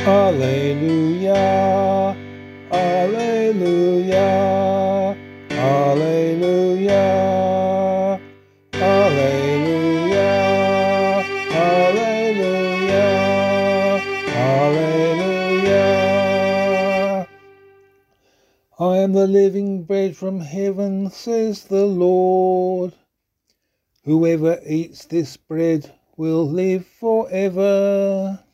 Alleluia, Alleluia, Alleluia, Alleluia, Alleluia, Alleluia. I am the living bread from heaven, says the Lord. Whoever eats this bread will live forever.